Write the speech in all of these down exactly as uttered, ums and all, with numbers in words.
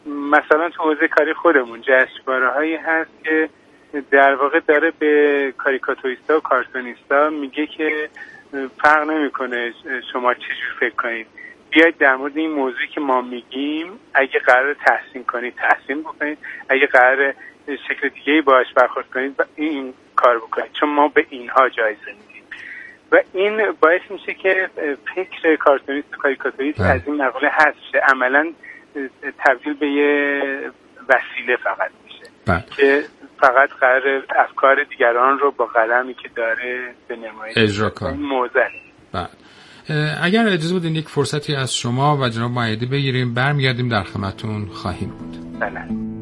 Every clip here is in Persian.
مثلا تو حوزه کاری خودمون جشنواره‌هایی هست که در واقع داره به کاریکاتوریستا و کارتونیستا میگه که فرق نمیکنه شما چجور فکر کنید، بیاید در مورد این موضوعی که ما میگیم اگه قرار تحسین کنید تحسین بکنید، اگه قرار شکل دیگه‌ای باهاش برخورد کنید این کار بکنید، چون ما به اینها جایزه میدیم. و این باعث میشه که فکر کارتونیست و کاریکاتوریست از این مقوله حذف شه، عملاً تبدیل به یه وسیله فقط میشه بله. که فقط قرار افکار دیگران رو با قلمی که داره به نمایش اجرا کنه. موزل. بله. اگر اجازه بدین یک فرصتی از شما و جناب مؤیدی بگیریم، برمیگردیم در خدمتتون خواهیم بود. بله.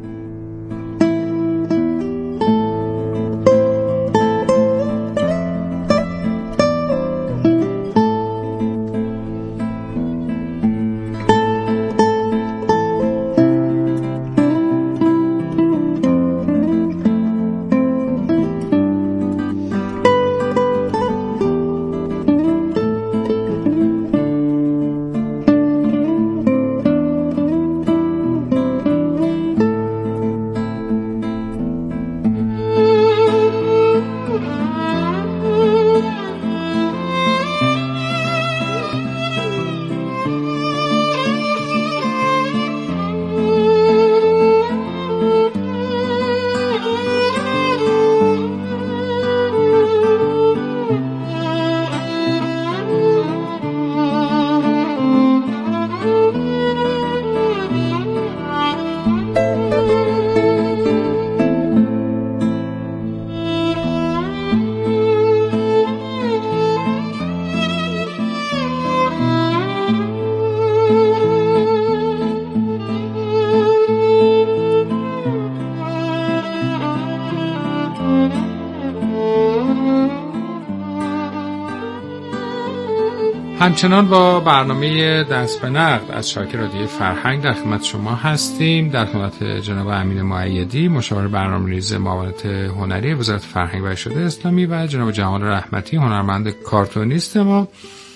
همچنان با برنامه دست به نقد از شبکه رادیوی فرهنگ در خدمت شما هستیم. در خدمت جناب امین مؤیدی، مشاور برنامه‌ریزی معاونت هنری وزارت فرهنگ و ارشاد اسلامی، و جناب جمال رحمتی، هنرمند کارتونیست ما.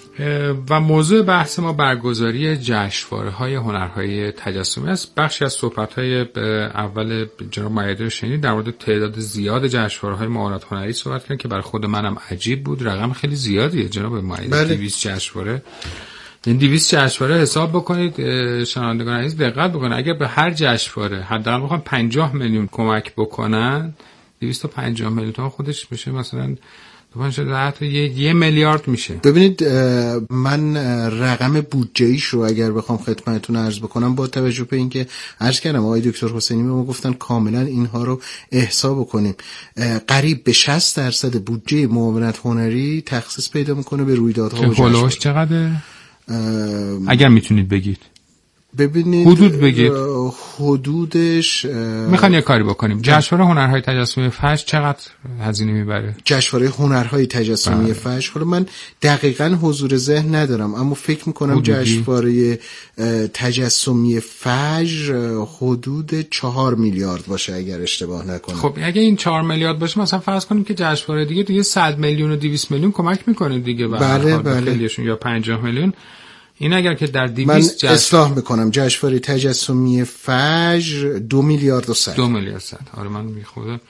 و موضوع بحث ما برگزاری جشنواره‌های هنرهای تجسمی است. بخشی از صحبت‌های اول جناب مؤیدی رو شنید، در مورد تعداد زیاد جشنواره‌های معاونت هنری صحبت کردن که برای خود منم عجیب بود. رقم خیلی زیادیه جناب مؤیدی. بله. دویست جشنواره. این دویست جشنواره حساب بکنید شنوندگان عزیز، دقت بکنید. اگر به هر جشنواره حداقل بخوام پنجاه میلیون کمک بکنن، دویست و پنجاه میلیون تومان خودش میشه مثلا حتی یه, یه میلیارد میشه. ببینید من رقم بودجه‌ایش رو اگر بخوام خدمتتون عرض بکنم، با توجه به اینکه عرض کردم آقای دکتر حسینی ما گفتن کاملا اینها رو احسا بکنیم، قریب به شصت درصد بودجه معاونت هنری تخصیص پیدا میکنه به رویدادها و جشنواره‌ها. چقدره؟ اگر میتونید بگید. ببینید حدود بگید. حدودش میخوان یه کاری بکنیم. جشنواره هنرهای تجسمی فجر چقدر هزینه میبره؟ جشنواره هنرهای تجسمی بله. فجر، حالا من دقیقاً حضور ذهن ندارم، اما فکر میکنم جشنواره تجسمی فجر حدود چهار میلیارد باشه اگر اشتباه نکنم. خب اگه این چهار میلیارد باشه، مثلا فرض کنیم که جشنواره دیگه دیگه صد میلیون و دویست میلیون کمک میکنه دیگه. بله بله. خیلیشون یا پنجاه میلیون. این اگر که در دویست جشن... من اصلاح میکنم، جشنواره تجسمی فجر دو میلیارد و صد. دو میلیارد صد. آره من میخوده.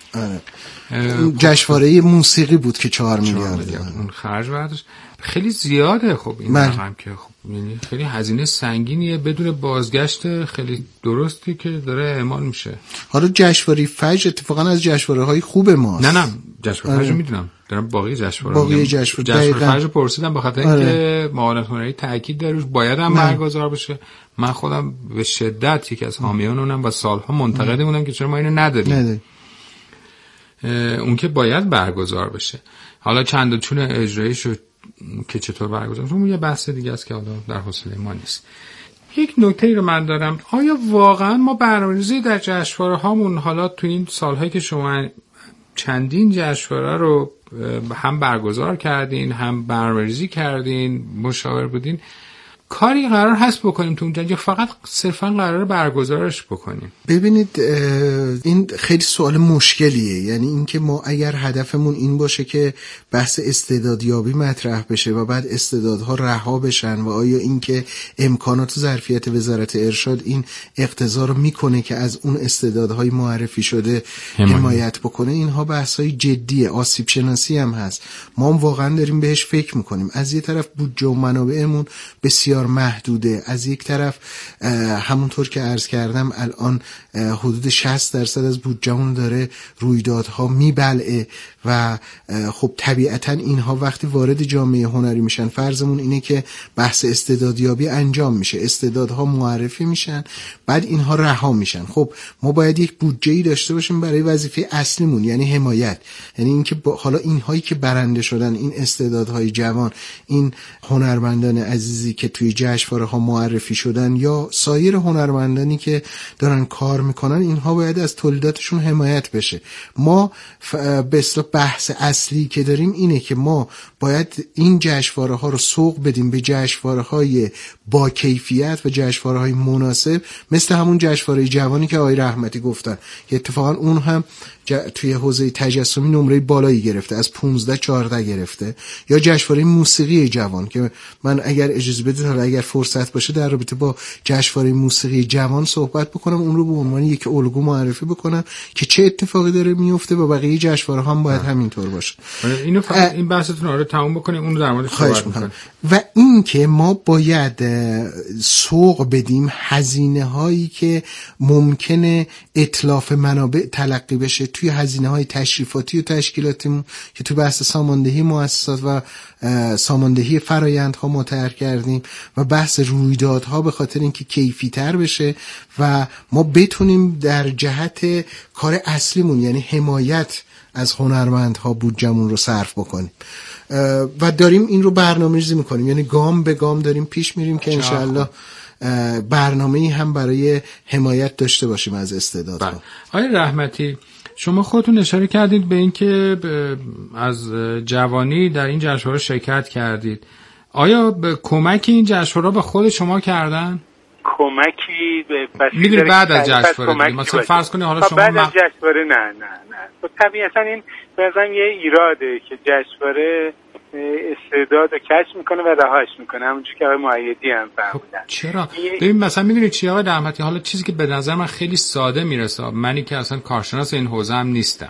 جشنواره موسیقی بود که چهار میلیارد. اون خرج برداشت خیلی زیاده. خب این رقم که خب یعنی خیلی هزینه سنگینیه بدون بازگشت خیلی درستی که داره اعمال میشه. حالا جشنواره فجر اتفاقا از جشنواره‌های خوب ماست. نه نه جشنواره فجر میدونم، دارم باقی جشنواره باقی جشنواره فجر پرسیدم به خاطر اینکه معاونت هنری تاکید داره روش باید هم برگزار بشه. من خودم به شدت یکی از حامیان اونم و سالها منتقد بودم که چرا ما اینو نداریم. اون که باید برگزار بشه. حالا چند و چون اجرایش که چطور برگزار بشه اون یه بحث دیگه است که حالا در حوصله ما نیست. یک نکته رو من دارم، آیا واقعا ما برنامه‌ریزی در جشنواره هامون حالا تو این سالهایی که شما چندین جشنواره رو هم برگزار کردین، هم برنامه‌ریزی کردین، مشاور بودین، کاری قرار هست بکنیم تو اونجا یا فقط صرفا قرار برگزارش بکنیم؟ ببینید این خیلی سوال مشکلیه. یعنی اینکه ما اگر هدفمون این باشه که بحث استعدادیابی مطرح بشه و بعد استعدادها رها بشن و آیا اینکه امکانات و ظرفیت وزارت ارشاد این اقتضا رو میکنه که از اون استعدادهای معرفی شده حمایت, حمایت بکنه، اینها بحثای جدیه. آسیب شناسی هم هست. ما هم واقعا داریم بهش فکر میکنیم. از یه طرف بودجه و منابعمون بسیار محدوده، از یک طرف همونطور که عرض کردم الان حدود شصت درصد از بودجهمون داره رویدادها میبلعه و خب طبیعتا اینها وقتی وارد جامعه هنری میشن فرضمون اینه که بحث استعدادیابی انجام میشه، استعدادها معرفی میشن، بعد اینها رها میشن. خب ما باید یک بودجه‌ای داشته باشیم برای وظیفه اصلیمون، یعنی حمایت. یعنی اینکه حالا اینهایی که برنده شدن، این استعدادهای جوان، این هنرمندان عزیزی که توی جشنواره‌ها معرفی شدن یا سایر هنرمندانی که دارن کار میکنن، اینها باید از تولیداتشون حمایت بشه. ما به اصطلاح بحث اصلی که داریم اینه که ما باید این جشنواره‌ها رو سوق بدیم به جشنواره‌های با کیفیت و جشنواره‌های مناسب، مثل همون جشنواره جوانی که آقای رحمتی گفتن که اتفاقا اون هم توی حوزه تجسمی نمره بالایی گرفته، از پانزده چهارده گرفته، یا جشنواره موسیقی جوان که من اگر اجازه بدید حالا اگر فرصت باشه در رابطه با جشنواره موسیقی جوان صحبت بکنم، اون رو به عنوان یک الگو معرفی بکنم که چه اتفاقی داره میفته و بقیه جشنواره هم باید همینطور باشه. اینو فقط این بحثتون رو تموم بکنیم، اون رو در موردش صحبت می‌کنیم. و این که ما باید سوق بدیم هزینه هایی که ممکنه اتلاف منابع تلقی بشه توی هزینه های تشریفاتی و تشکیلاتیمون که توی بحث ساماندهی مؤسسات و ساماندهی فرایندها مطرح کردیم و بحث رویدادها به خاطر اینکه کیفی تر بشه و ما بتونیم در جهت کار اصلیمون یعنی حمایت از هنرمندها بودجمون رو صرف بکنیم و داریم این رو برنامه‌ریزی میکنیم. یعنی گام به گام داریم پیش میریم که انشاءالله برنامه‌ای هم برای حمایت داشته باشیم از استعدادها. آقای رحمتی، شما خودتون اشاره کردید به این که از جوانی در این جشنواره شرکت کردید. آیا به کمکی این جشنواره به خود شما کردن؟ کمکی میدونی بعد از جشنواره مثلا فرض کنید حالا شما بعد از جشنواره نه نه نه خب طبیعتا این مثلا یه ایراده که جشنواره استعداد رو کشف میکنه و رهاش میکنه، همونجوری که آقای مؤیدی هم فرمودن. خب چرا؟ ببین مثلا میدونید چی آقای رحمتی، حالا چیزی که به نظر من خیلی ساده میرسه، منی که اصلا کارشناس این حوزه هم نیستم،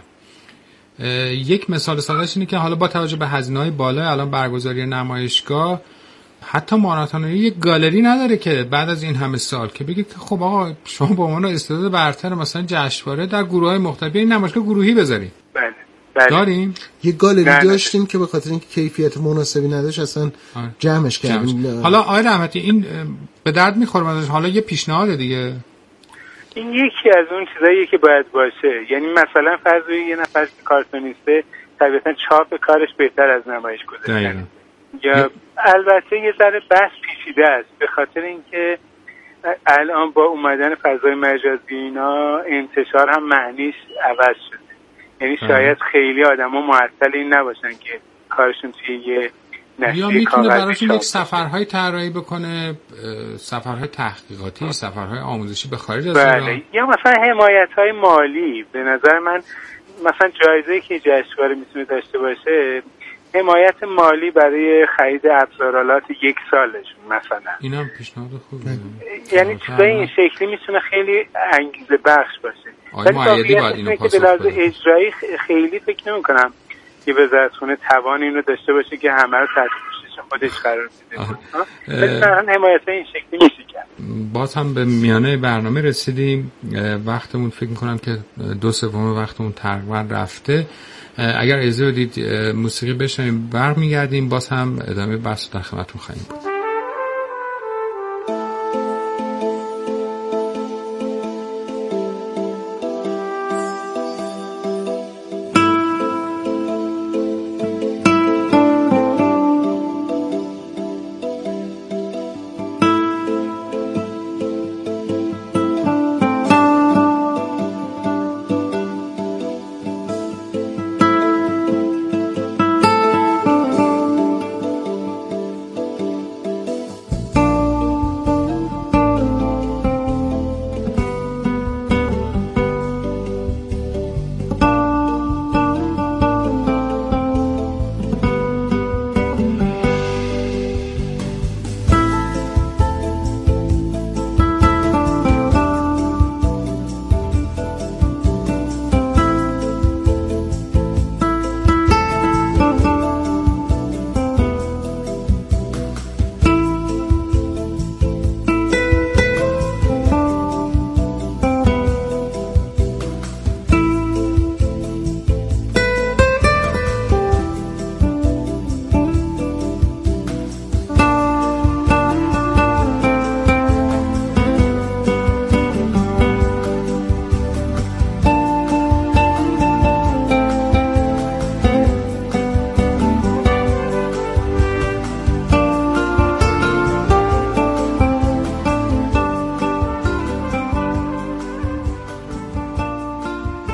یک مثال سادهش اینه که حالا با توجه به هزینه‌های بالا الان برگزاری نمایشگاه، حتی ماراتونی یک گالری نداره که بعد از این همه سال که بگید که خب آقا شما به عنوان استعداد برتر مثلا جشنواره در گروه‌های مختلف این نمایشگاه گروهی بذارید. بله بله. داریم یک گالری داشتیم که به خاطر اینکه کیفیت مناسبی نداشت اصلا جمعش کردیم. حالا آقای رحمتی این به درد میخوره مثلا حالا یه پیشنهاد دیگه، این یکی از اون چیزاییه که باید باشه. یعنی مثلا فرض یه نفر کارتونیسته طبیعتا چاپ کارش بهتر از نمایش گذاشتن، یا البته یه ذره بحث پیچیده است به خاطر اینکه الان با اومدن فضای مجازی اینا انتشار هم معنیش عوض شده. یعنی شاید خیلی آدما معطل این نباشن که کارشون توی یه یا میتونه براشون یک سفرهای طراحی بکنه، سفرهای تحقیقاتی، سفرهای آموزشی به خارج از ایران. بله. یا مثلا حمایت‌های مالی. به نظر من مثلا جایزه‌ای که جشنواره میتونه داشته باشه حمایت مالی برای خرید ابزارالات یک سالشون مثلا. اینا هم پیشنهاد خوبه. یعنی چیزای این شکلی میتونه خیلی انگیزه بخش باشه. آقای مؤیدی باید اینو پاسخ بده. به لحاظ اجرایی خیلی فکر نمی‌کنم که وزارتخونه توان اینو داشته باشه که همه رو تحت پوشش خودش قرار بده. مثلا حمایت این شکلی میشه کرد. باز هم به میانه برنامه رسیدیم، وقتمون فکر می‌کنم که دو سوم وقتمون تقریبا رفته. اگر اجازه بدید موسیقی بشنویم برمیگردیم، باز هم ادامه بحث در خدمتتون خواهیم بود.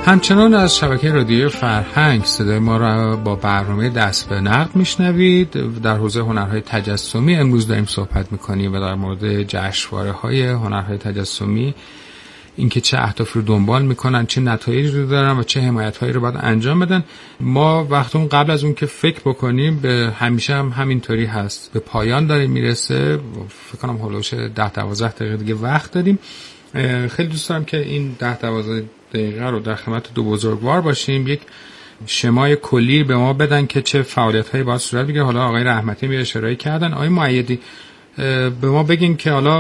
همچنان از شبکه رادیو فرهنگ صدای ما را با برنامه دست به نقد میشنوید. در حوزه هنرهای تجسمی امروز داریم صحبت میکنیم و در مورد جشنواره‌های هنرهای تجسمی، اینکه چه اهدافی رو دنبال میکنن، چه نتایجی رو دارن و چه حمایت‌هایی رو باید انجام بدن. ما وقتون قبل از اون که فکر بکنیم به همیشه هم همینطوری هست، به پایان داره میرسه. فکر کنم هولوش ده دوازده دقیقه دیگه وقت داریم. خیلی دوست دارم که این ده دوازده دقیقه رو در خدمت دو بزرگوار باشیم، یک شمای کلی به ما بدن که چه فعالیت‌هایی باید صورت بگیره. حالا آقای رحمتی می اشاره کردن. آقای مؤیدی به ما بگین که حالا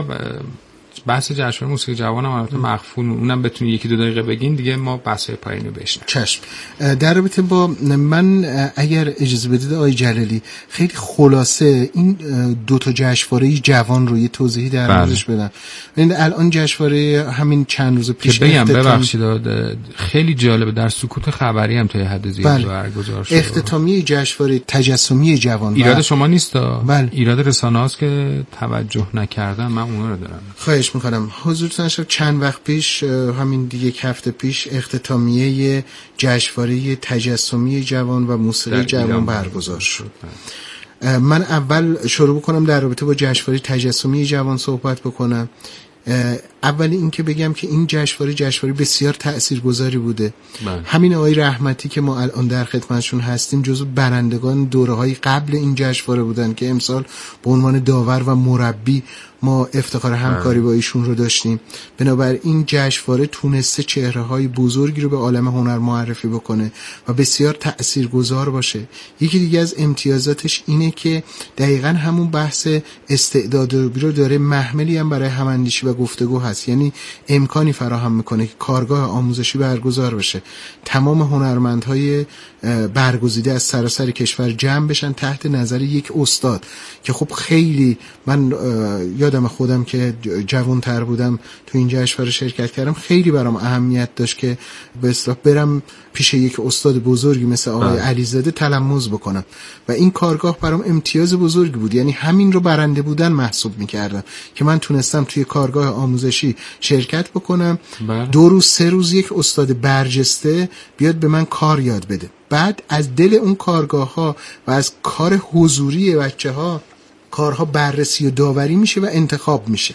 بحث جشنواره موسیقی جوان هم البته مخفون، اونم بتونی یکی دو دقیقه بگین دیگه ما بحث‌های پایینی بشنویم. چشم. در رابطه با من اگر اجازه بدید آقای جلالی خیلی خلاصه این دو تا جشنواره جوان رو یه توضیحی در موردش بدم. ببینید الان جشنواره همین چند روز پیش بگم ببخشید خیلی جالبه، در سکوت خبری هم تا حد زیاد برگزار شد. اختتامیه جشنواره تجسمی جوان. ایراد شما نیست، ایراد رسانه‌هاست که توجه نکردن، من اونا رو دارم. خواهش میکنم. حضورتون شب چند وقت پیش، همین دیگه یک هفته پیش، اختتامیه جشنواره تجسمی جوان و موسیقی جوان برگزار شد. من اول شروع بکنم در رابطه با جشنواره تجسمی جوان صحبت بکنم. اول این که بگم که این جشنواره جشنواره بسیار تاثیرگذاری بوده. من. همین آقای رحمتی که ما الان در خدمتشون هستیم جزو برندگان دوره‌های قبل این جشنواره بودن که امسال به عنوان داور و مربی ما افتخار همکاری با ایشون رو داشتیم. بنابراین این جشنواره تونسته چهره‌های بزرگی رو به عالم هنر معرفی بکنه و بسیار تاثیرگذار باشه. یکی دیگه از امتیازاتش اینه که دقیقاً همون بحث استعدادیابی رو داره، محملی هم برای هماندیشی و گفتگو هست، یعنی امکانی فراهم میکنه که کارگاه آموزشی برگزار بشه، تمام هنرمندهای برگزیده از سراسر کشور جمع بشن تحت نظر یک استاد که خب خیلی من یادم خودم که جوان‌تر بودم تو این جشنواره شرکت کردم، خیلی برام اهمیت داشت که به اصطلاح برم پیش یک استاد بزرگی مثل آقای علیزاده تلمذ بکنم و این کارگاه برام امتیاز بزرگی بود. یعنی همین رو برنده بودن محسوب می‌کردم که من تونستم توی کارگاه آموزشی شرکت بکنم. بله. دو روز سه روز یک استاد برجسته بیاد به من کار یاد بده، بعد از دل اون کارگاه‌ها و از کار حضوری بچه‌ها کارها بررسی و داوری میشه و انتخاب میشه.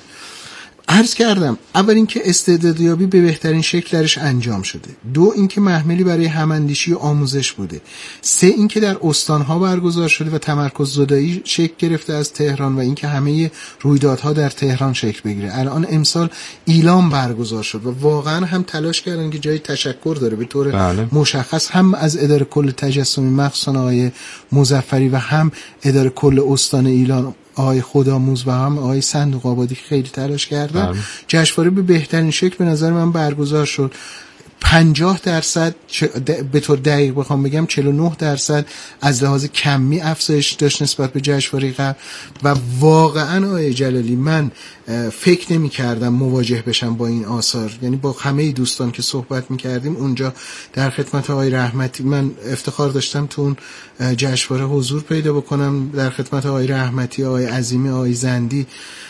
عرض کردم اول اینکه استعدادیابی به بهترین شکل درش انجام شده، دو اینکه محملی برای هماندیشی و آموزش بوده، سه اینکه در استانها برگزار شده و تمرکز زدایی شکل گرفته از تهران و اینکه همه رویدادها در تهران شکل بگیره. الان امسال ایلام برگزار شد و واقعا هم تلاش کردن که جای تشکر داره به طور بله. مشخص هم از اداره کل تجسمی مخصوصا آقای مظفری و هم اداره کل استان ایلام آقای خودآموز و هم آقای صندوق آبادی خیلی تلاش کردن. جشنواره به بهترین شکل به نظر من برگزار شد. پنجاه درصد به طور دقیق بخوام بگم چهل و نه درصد از لحاظ کمی افزایش داشت نسبت به جشنواره قبل و واقعا آقای جلالی من فکر نمی کردم مواجه بشم با این آثار. یعنی با همه دوستان که صحبت می کردیم اونجا در خدمت آقای رحمتی، من افتخار داشتم تو اون جشنواره حضور پیدا بکنم، در خدمت آقای رحمتی، آقای عظیمی، آقای زندی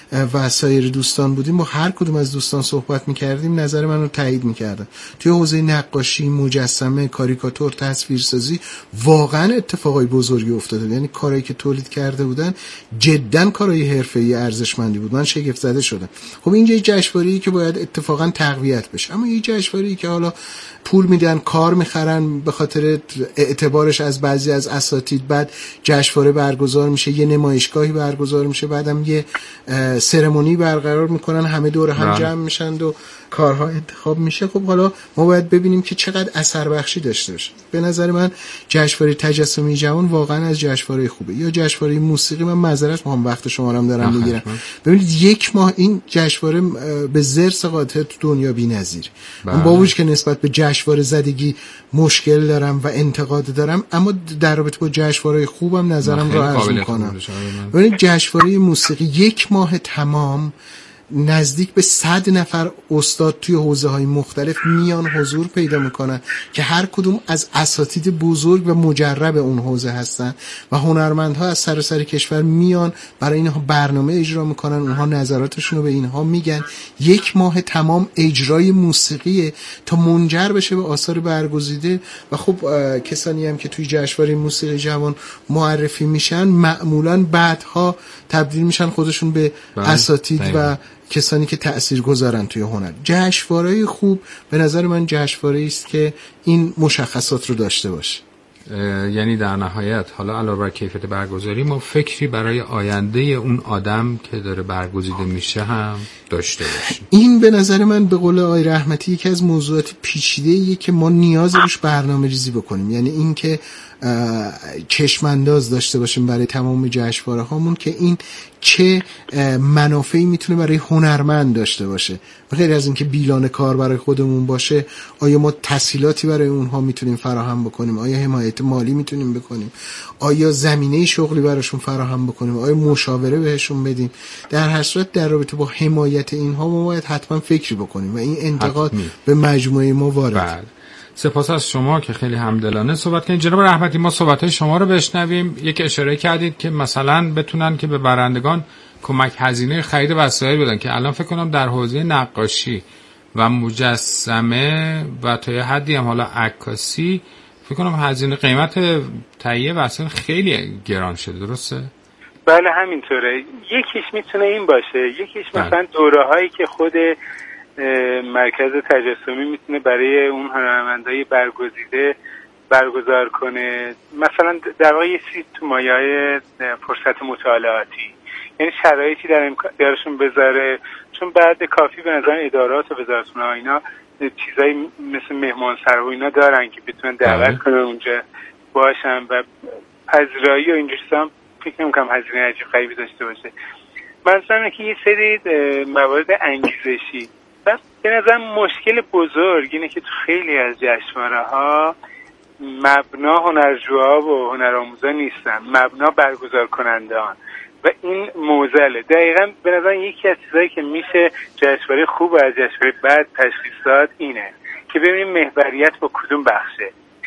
و سایر دوستان بودیم. با هر کدوم از دوستان صحبت می‌کردیم نظر من رو تایید می‌کردن. توی حوزه نقاشی، مجسمه، کاریکاتور، تصویرسازی واقعا اتفاقای بزرگی افتاده. یعنی کارهایی که تولید کرده بودن جداً کارهای حرفه‌ای ارزشمندی بود. من شگفت زده شدم. خب اینجا جشنواره‌ای که باید اتفاقا تقویت بشه، اما یه جشنواره‌ای که حالا پول میدن، کار میخرن به خاطر اعتبارش از بعضی از اساتید، بعد جشنواره برگزار میشه، یه نمایشگاهی برگزار میشه، بعدم یه سرمونی برقرار میکنن، همه دور هم جمع میشن و کارها انتخاب میشه. خب حالا ما باید ببینیم که چقدر اثر بخشی داشته باشه. به نظر من جشنواره تجسمی جوان واقعا از جشنواره خوبه. یا جشنواره موسیقی، من معذرت میخوام وقت شما رو هم دارم میگیرم. ببینید یک ماه این جشنواره به زرس قاطع تو دنیا بی‌نظیر. من با وجود که نسبت به جشنواره زدگی مشکل دارم و انتقاد دارم، اما در رابطه با جشنواره خوبم نظرم رو عرض میکنم. ببینید جشنواره موسیقی یک ماه تمام نزدیک به صد نفر استاد توی حوزه‌های مختلف میان حضور پیدا میکنن که هر کدوم از اساتید بزرگ و مجرب اون حوزه هستن و هنرمندها از سراسر کشور میان برای اینها برنامه اجرا میکنن، اونها نظراتشون رو به اینها میگن. یک ماه تمام اجرای موسیقی تا منجر بشه به آثار برگزیده. و خب کسانی هم که توی جشنواره موسیقی جوان معرفی میشن معمولاً بعدها تبدیل میشن خودشون به اساتید و کسانی که تأثیر گذارن توی هنر. جشنواره خوب به نظر من جشنواره است که این مشخصات رو داشته باشه. یعنی در نهایت حالا علاوه بر کیفیت برگزاری ما فکری برای آینده اون آدم که داره برگزیده میشه هم داشته باشیم. این به نظر من به قول آقای رحمتی یکی از موضوعات پیچیده‌ایه که ما نیاز روش برنامه ریزی بکنیم. یعنی این که چشمانداز داشته باشیم برای تمام جشنواره هامون که این چه منافعی میتونه برای هنرمند داشته باشه. و غیر از این که بیلان کار برای خودمون باشه، آیا ما تسهیلاتی برای اونها میتونیم فراهم بکنیم؟ آیا حمایت مالی میتونیم بکنیم؟ آیا زمینه شغلی براشون فراهم بکنیم؟ آیا مشاوره بهشون بدیم؟ در هر صورت در رابطه با حمایت اینها ما باید حتما فکری بکنیم و این انتقاد حتمی به مجموعه ما وارد. سپاس از شما که خیلی همدلانه صحبت کردین. جناب رحمتی، ما صحبت‌های شما رو بشنویم. یک اشاره کردید که مثلا بتونن که به برندگان کمک هزینه خرید وسایل بدن که الان فکر کنم در حوزه نقاشی و مجسمه و تا یه حدی هم حالا عکاسی فکر کنم هزینه قیمت تهیه وسایل خیلی گران شده، درسته؟ بله همینطوره. یکیش میتونه این باشه، یکیش مثلا دوره‌هایی که خود مرکز تجسمی میتونه برای اون هنرمندای برگزیده برگزار کنه. مثلا در واقع یه چیزی تو مایه‌های فرصت مطالعاتی، یعنی شرایطی در امکانشون بذاره، چون بعد کافی به نظر ادارات و وزارتخونه اینا چیزایی مثل مهمان سرا و اینا دارن که بتونن دعوت کنن اونجا باشن و پذیرایی و اینجور چیزا فکر نمی‌کنم هزینه عجیب غریبی داشته باشه. مثلا که یه سری موارد انگیزشی، بس به نظر مشکل بزرگ اینه که تو خیلی از جشنواره‌ها مبنا هنرجوها و هنرآموزا نیستن، مبنا برگزار کننده‌ان و این معضله. دقیقاً به نظر یکی از چیزایی که میشه جشنواره خوب از جشنواره بد تشخیص داد اینه که ببینیم محوریت با کدوم بخشه.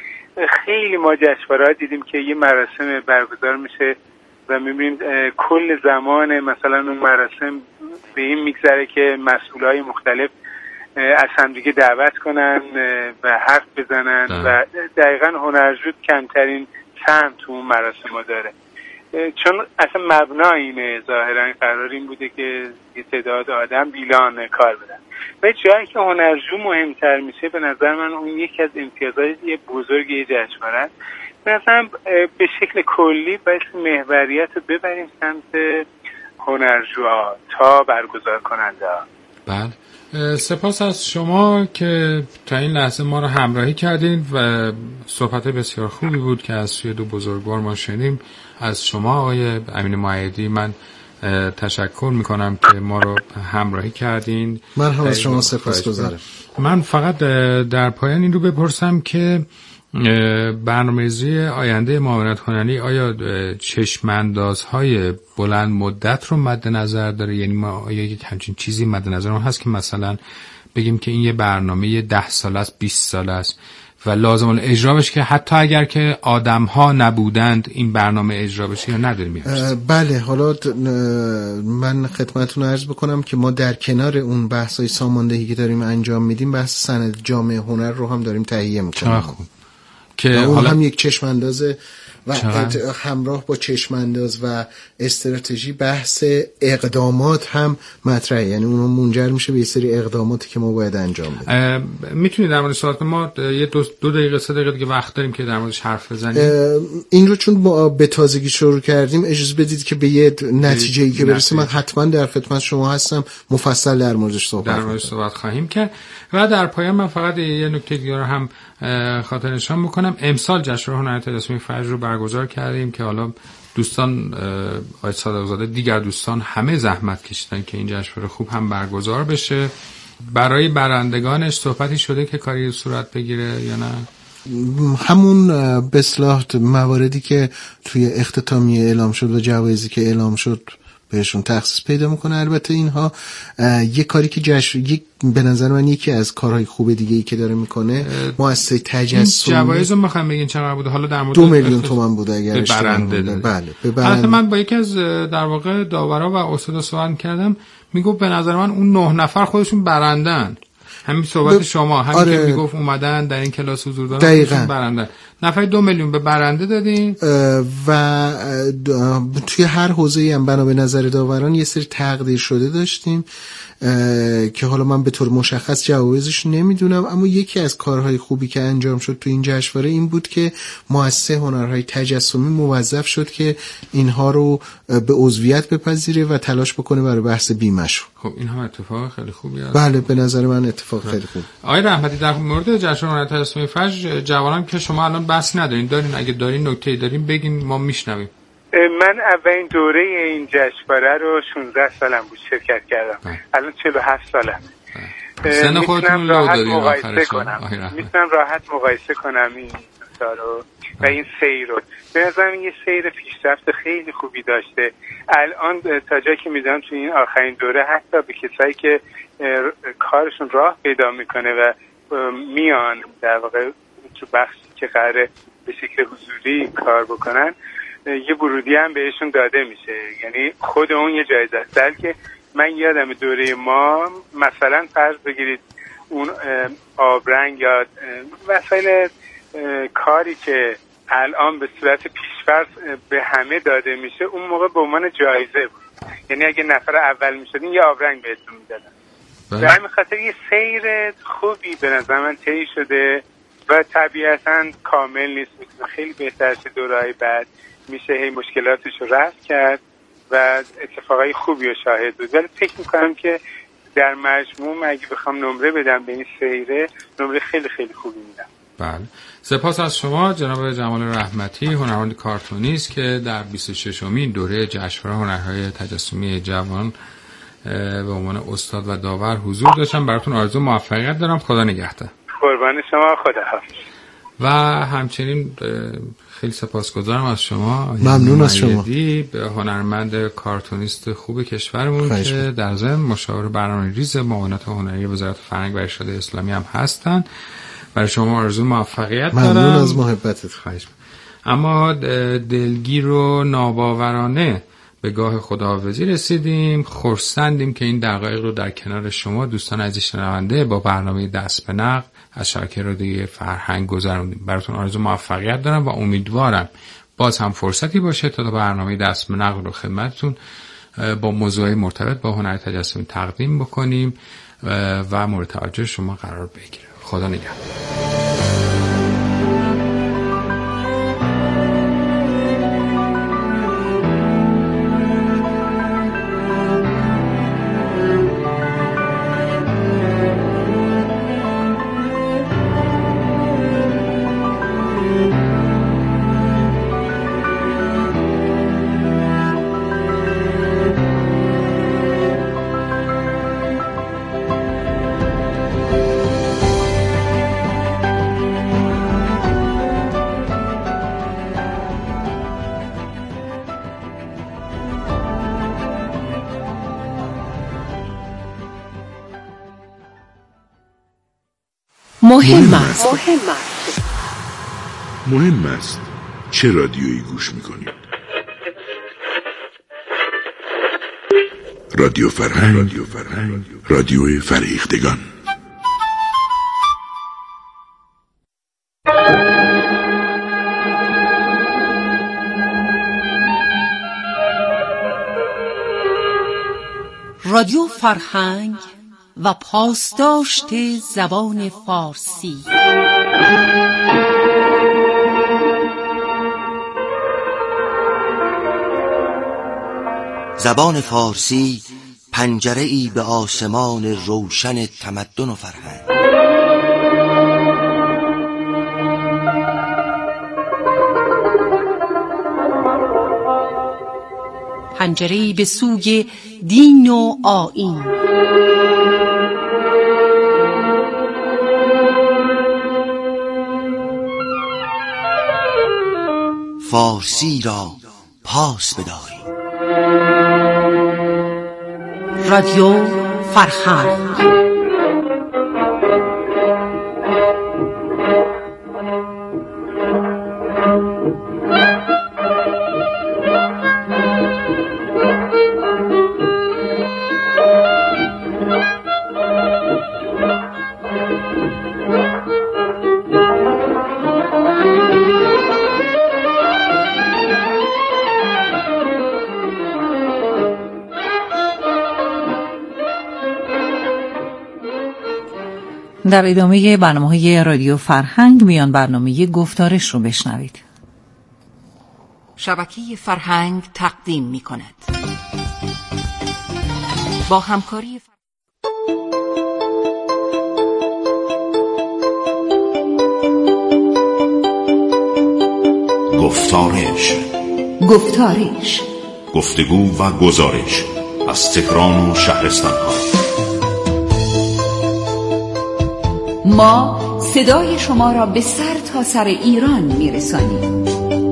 خیلی ما جشنواره‌ها دیدیم که یه مراسم برگزار میشه و میبینیم کل زمان مثلا اون مراسم به این میگذره که مسئولای مختلف از همدیگه دعوت کنن و حرف بزنن ده. و دقیقاً هنرجو کمترین سهم تو اون مراسم ها داره، چون اصلا مبنا اینه ظاهرا قرار این بوده که یه تعداد آدم بیلان کار بدن و جایی که هنرجو مهمتر میشه به نظر من اون یکی از امتیازات بزرگ یه جشنواره است. مثلا به شکل کلی باید محوریت رو ببریم سمت هنرجوها تا برگزار کننده ها. بله، سپاس از شما که تا این لحظه ما رو همراهی کردین و صحبت بسیار خوبی بود که از سوی دو بزرگوار ما شنیدیم. از شما آقای امین مؤیدی من تشکر میکنم که ما رو همراهی کردین. من هم از شما سپاسگزارم. من فقط در پایان این رو بپرسم که برنامه‌ریزی آینده معاونت هنری آیا چشم‌اندازهای بلند مدت رو مد نظر داره؟ یعنی ما آیا یک همچین چیزی مد نظرمون هست که مثلا بگیم که این یه برنامه ده ساله است، بیست ساله است و لازم الاجرا بشه که حتی اگر که آدم‌ها نبودند این برنامه اجرا بشه، یا نداریم؟ بله، حالا من خدمتتون عرض بکنم که ما در کنار اون بحث‌های ساماندهی که داریم انجام میدیم بحث سند جامعه هنر رو هم داریم تهیه می‌کنیم که اون حالا هم یک چشم اندازه و همراه با چشم انداز و استراتژی بحث اقدامات هم مطرحه، یعنی اون منجر میشه به یه سری اقداماتی که ما باید انجام بدیم. میتونید در مورد صحبت ما یه دو, دو دقیقه سه دقیقه دیگه وقت داریم که در موردش حرف بزنیم؟ این رو چون ما به تازگی شروع کردیم اجازه بدید که به یه نتیجه‌ای که برسیم من حتما در خدمت شما هستم، مفصل در موردش صحبت در موردش صحبت خواهیم کرد. و در پایان من فقط یه نکته دیگه رو هم خاطر نشان بکنم. امسال جشنواره هنر تجسمی فجر رو برگزار کردیم که حالا دوستان آقای صادق‌زاده دیگر دوستان همه زحمت کشیدن که این جشنواره خوب هم برگزار بشه. برای برندگانش صحبتی شده که کاری صورت بگیره یا نه؟ همون به اصطلاح مواردی که توی اختتامیه اعلام شد و جوایزی که اعلام شد بهشون تخصیص پیدا میکنه. البته اینها یک کاری که جشن یک به نظر من یکی از کارهای خوب دیگه ای که داره میکنه مؤسسه تجسمی. جوایز رو میخوام بگین چقدر بوده؟ حالا در مورد دو میلیون تومان بوده اگر اشتباه نکنم. بله به برنده. البته من با یکی از در واقع داورا و استادا صحبت کردم، میگفت به نظر من اون نه نفر خودشون برندن. همین صحبت ب... شما همین آره. که میگفت اومدن در این کلاس حضور دارن خودشون برندن. نفر دو میلیون به برنده دادین و توی هر حوزه‌ای هم بنا به نظر داوران یه سری تقدیر شده داشتیم که حالا من به طور مشخص جوایزش نمیدونم، اما یکی از کارهای خوبی که انجام شد تو این جشنواره این بود که مؤسسه هنرهای تجسمی موظف شد که اینها رو به عضویت بپذیره و تلاش بکنه برای بحث بیمه‌شون. خب این هم اتفاق خیلی خوبی است. بله به نظر من اتفاق خیلی خوب. آقای رحمتی در مورد جشنواره هنر تجسمی فجر جوانان که شما الان بحث ندارین، دارین اگه دارین نکته‌ای دارین بگین ما میشنویم. من اولین دوره این جشنواره رو شانزده سالم بود شرکت کردم. بله. الان چهل و هفت سالمه. سن خودتون رو دارین مقایسه کنم. میتونم راحت مقایسه کنم این رو و این سیر رو. به نظرم یه سیر پیشرفت خیلی خوبی داشته. الان تا جایی که میدونم تو این آخرین دوره حتی به کسایی که کارشون راه پیدا میکنه و میان در واقع تو بخشی که قراره به شکل حضوری کار بکنن یه ورودی هم بهشون داده میشه، یعنی خود اون یه جایزه است. بلکه من یادم دوره ما مثلا فرض بگیرید اون آبرنگ یا وسایل کاری که الان به صورت پیش‌فرض به همه داده میشه اون موقع به عنوان جایزه بود، یعنی اگه نفر اول میشدین یه آبرنگ بهتون میدادن. به همین خاطر یه سیر خوبی به نظر من طی شده و طبیعتاً کامل نیست، میتونه خیلی بهتر شه. دوره‌های بعد میشه هی مشکلاتش رو رفع کرد و اتفاقای خوبی رو شاهد بود. ولی فکر میکنم که در مجموع اگه بخوام نمره بدم به این سیره، نمره خیلی خیلی خوبی میدم. بله سپاس از شما جناب جمال رحمتی، هنرمند کارتونیست که در بیست و ششمین دوره جشنواره هنرهای تجسمی جوان به عنوان استاد و داور حضور داشتم. براتون آرزو موفقیت دارم. خدا نگهدار. قربان شما. خدا حافظ. و همچنین خیلی سپاسگزارم از شما، ممنون از شما، به هنرمند کارتونیست خوب کشورمون که در ضمن مشاور برنامه‌ریزی معاونت هنری وزارت فرهنگ و ارشاد اسلامی هم هستن. برای شما آرزو موفقیت دارم. ممنون از محبتت. خواهش. اما دلگیر و ناباورانه به گاه خداحافظی رسیدیم. خرسندیم که این دقایق رو در کنار شما دوستان عزیز شنونده با برنامه دست به نقد از شبکه رادیوی فرهنگ گذروندیم. براتون آرزو موفقیت دارم و امیدوارم باز هم فرصتی باشه تا برنامه دست به نقد رو خدمتتون با موضوعی مرتبط با هنر تجسمی تقدیم بکنیم و مورد توجه شما قرار بگیره. خدا نگهدار. مهم است. مهم است چه رادیویی گوش میکنید؟ رادیو فرهنگ، رادیو فرهنگ، رادیوی فرهیختگان. رادیو فرهنگ و پاسداشت زبان فارسی. زبان فارسی پنجره‌ای به آسمان روشن تمدن و فرهنگ. پنجره‌ای به سوی دین و آیین. فارسی را پاس بداریم. رادیو فرهنگ. در ادامه برنامه‌های رادیو فرهنگ میان برنامه گفتارش رو بشنوید. شبکه فرهنگ تقدیم می کند. با همکاری فر... گفتارش گفتارش گفتگو و گزارش از تهران و شهرستان‌ها. ما صدای شما را به سر تا سر ایران میرسانیم.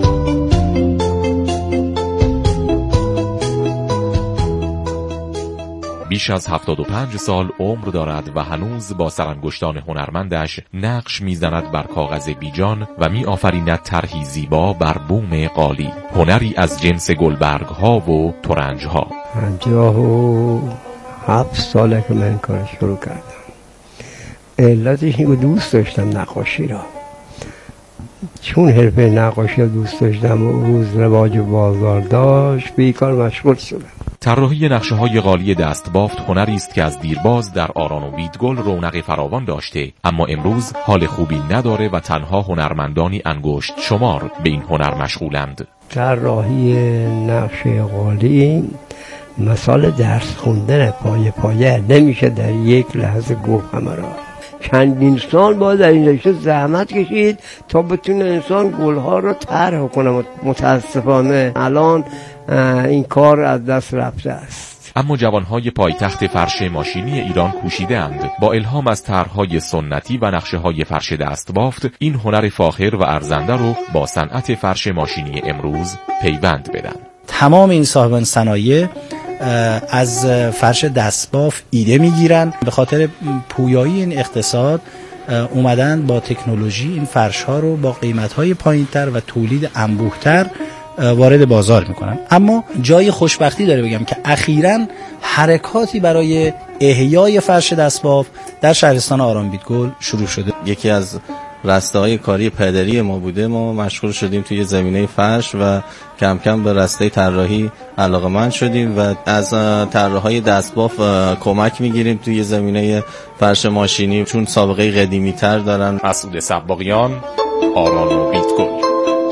بیش از هفتاد و پنج سال عمر دارد و هنوز با سرانگشتان هنرمندش نقش میزند بر کاغذ بیجان و می آفریند طرحی زیبا بر بوم قالی، هنری از جنس گلبرگ ها و ترنج ها. پنجاه و هفت ساله که من کار شروع کردم. علتش اینکه دوست داشتم نقاشی را، چون حرفه نقاشی را دوست داشتم و روز رواج بازار داشت بیکار مشغول شدم. طراحی نقشه‌های قالی دستبافت هنری است که از دیرباز در آران و بیدگل رونق فراوان داشته، اما امروز حال خوبی نداره و تنها هنرمندانی انگشت شمار به این هنر مشغولند. طراحی نقش قالی مثال درس خوندن پایه پایه نمیشه در یک لحظه گفت همه را. چندین سال باید در این رشته زحمت کشید تا بتونه انسان گلها رو طرح کنه. متاسفانه الان این کار از دست رفته است. اما جوانهای پایتخت فرش ماشینی ایران کوشیدند با الهام از طرحهای سنتی و نقشه‌های فرش دستبافت این هنر فاخر و ارزنده رو با صنعت فرش ماشینی امروز پیوند بدن. تمام این صاحبان صنایع از فرش دستبافت ایده میگیرن، به خاطر پویایی این اقتصاد اومدن با تکنولوژی این فرش ها رو با قیمت های پایین تر و تولید انبوه‌تر وارد بازار میکنن. اما جای خوشبختی داره بگم که اخیراً حرکاتی برای احیای فرش دستبافت در شهرستان آران بیدگل شروع شده. یکی از رسته‌های کاری پدری ما بوده، ما مشغول شدیم توی زمینه فرش و کم کم به رسته طراحی علاقه‌مند شدیم و از طراحای دستبافت کمک میگیریم توی زمینه فرش ماشینی، چون سابقه قدیمی‌تر دارن. مسعود سباقیان، آران و بیدگل.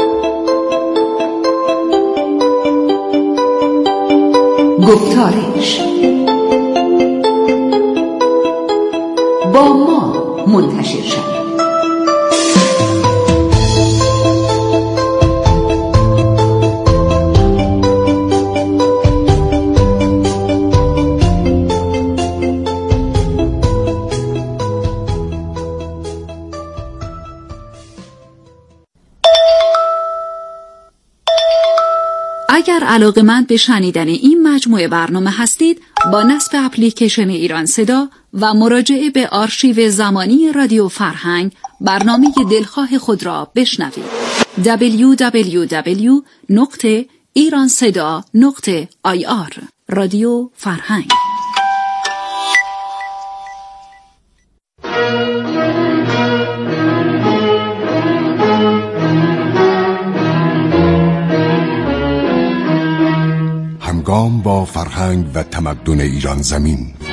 گفتارش با ما منتشر شد. اگر علاقه‌مند به شنیدن این مجموعه برنامه هستید، با نصب اپلیکیشن ایران صدا و مراجعه به آرشیو زمانی رادیو فرهنگ برنامه دلخواه خود را بشنوید. دبلیو دبلیو دبلیو نقطه ایران صدا نقطه آی آر رادیو فرهنگ. همگام با فرهنگ و تمدن ایران زمین.